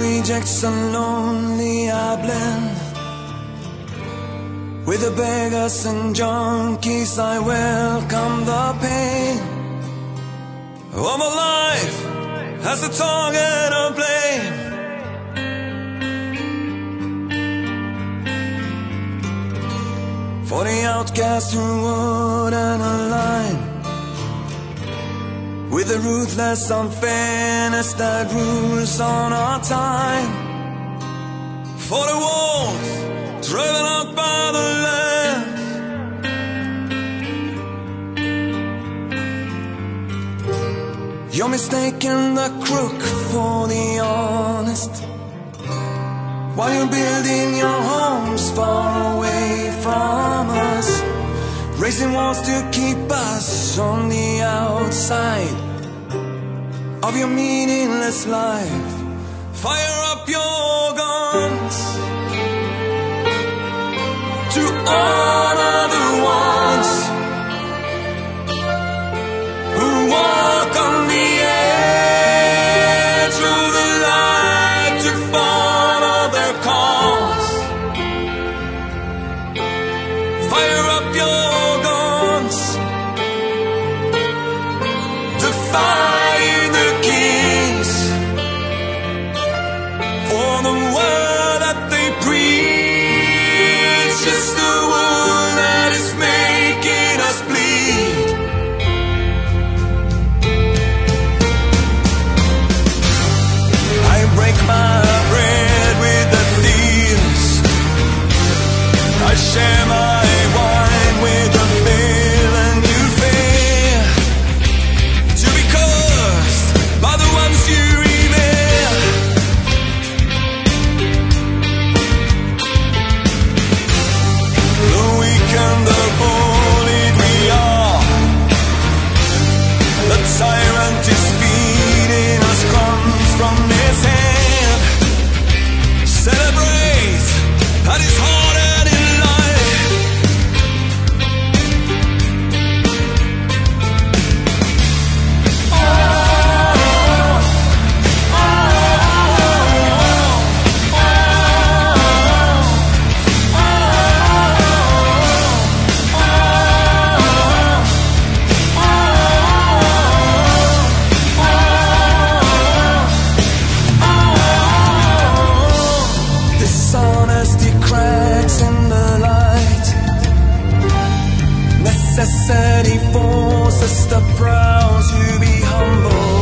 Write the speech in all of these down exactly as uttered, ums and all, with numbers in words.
rejects and lonely I blend. With the beggars and junkies I welcome the pain. All my life as a target of blame. For the outcast who wouldn't align with the ruthless unfairness that rules on our time. For the wolves driven out by the land. You're mistaking the crook for the honest, while you're building your homes far away from us, raising walls to keep us on the outside of your meaningless life. Fire up your guns to honor the ones who walk on the edge of the light to follow their cause. Fire up your guns, defy the kings, for the word that they preach is the wound that is making us bleed. I break my bread with the thieves, I share my wine with the villain you fear, to be cursed by the ones you revere. The weak and the bullied we are, the tyrant is feeding us crumbs from his hand. Celebrate at his heart and in life. Oh, oh, dishonesty cracks in the light. Necessity forces the proud to be humble.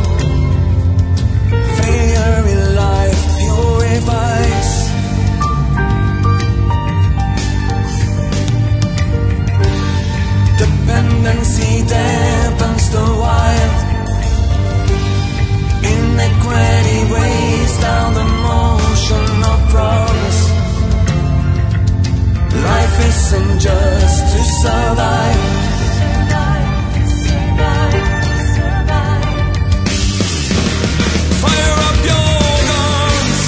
Failure in life purifies. Dependency dampens the wild. Inequity weighs down the motion of progress. Life isn't just to survive. Fire up your guns,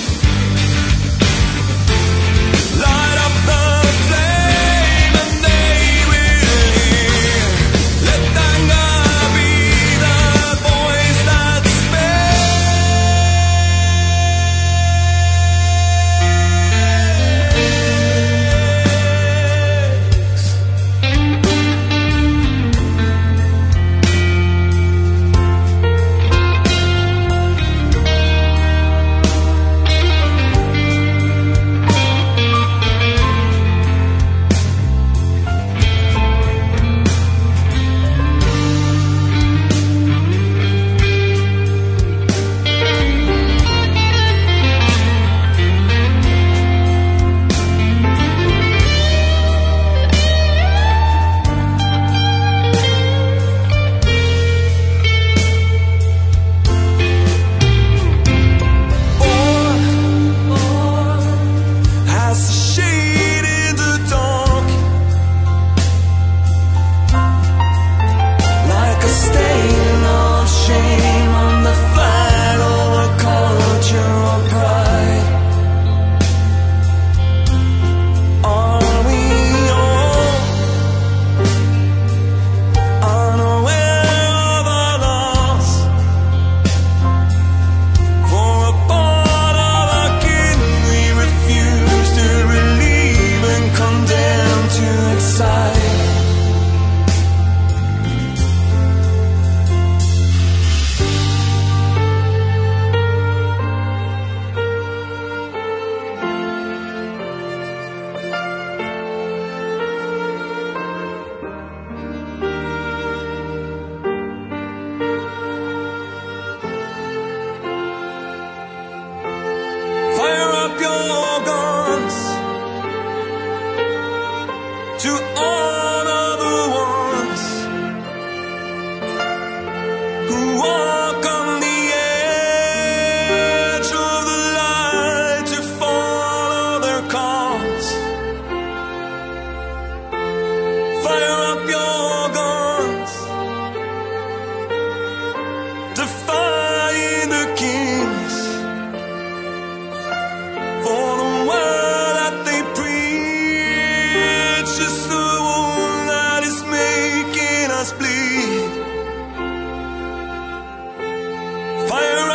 light up the flame and they will hear. Let anger be the voice that speaks. Fire